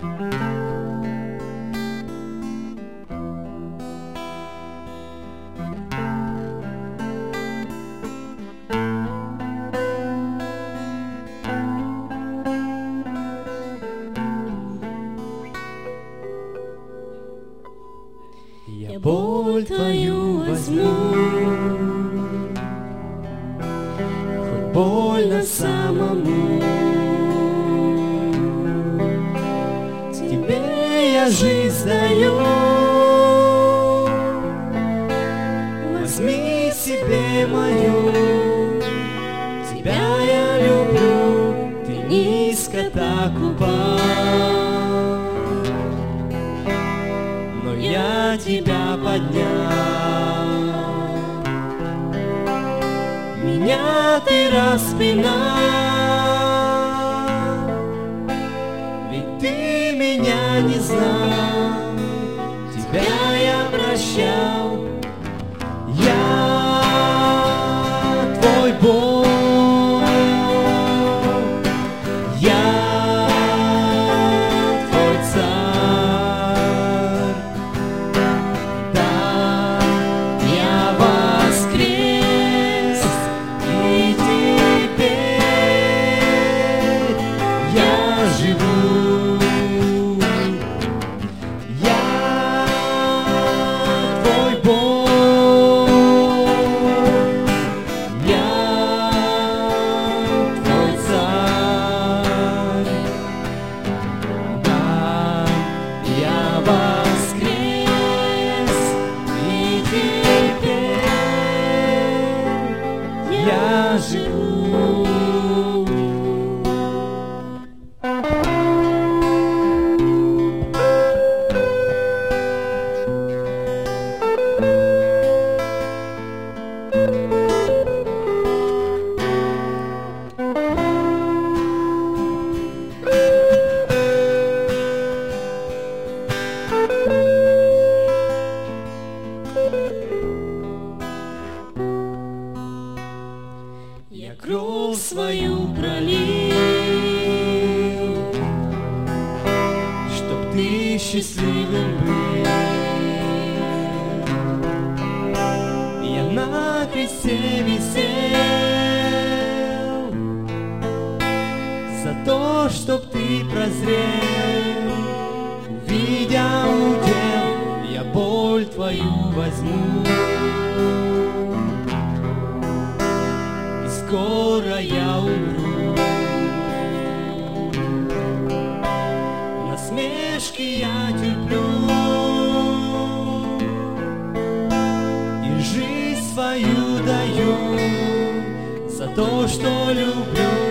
Я боль твою возьму, хоть больно самому. Тебе я жизнь даю, возьми себе мою. Тебя я люблю, ты низко так упал, но я тебя поднял. Меня ты распинал, ведь ты меня не знал. Тебя я прощал, я твой Бог, я твой царь. Да, я воскрес, и теперь я живу. Я твой Бог, я твой царь. Да, я воскрес, и теперь я живу. Я кровь свою пролил, чтоб ты счастливым был. Я на кресте висел за то, чтоб ты прозрел. Увидя удел, я боль твою возьму, и скоро я умру. Насмешки я терплю и жизнь свою даю за то, что люблю.